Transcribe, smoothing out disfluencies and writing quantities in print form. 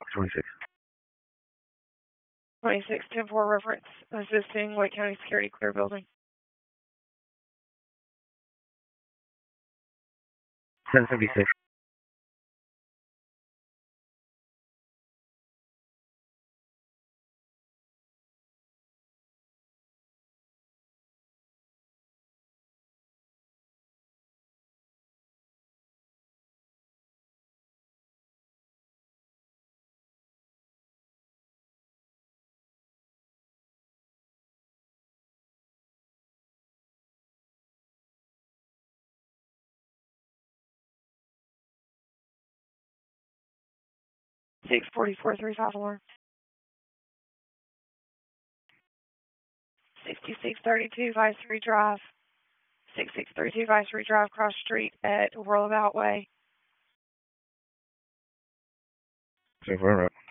26. 26, 10-4 reference, assisting Wake County Security, clear building. 1076. Six 44-3 alarm. 6632 Viceroy Drive. 6632 Viceroy Drive, cross street at Whirlabout Way. 24.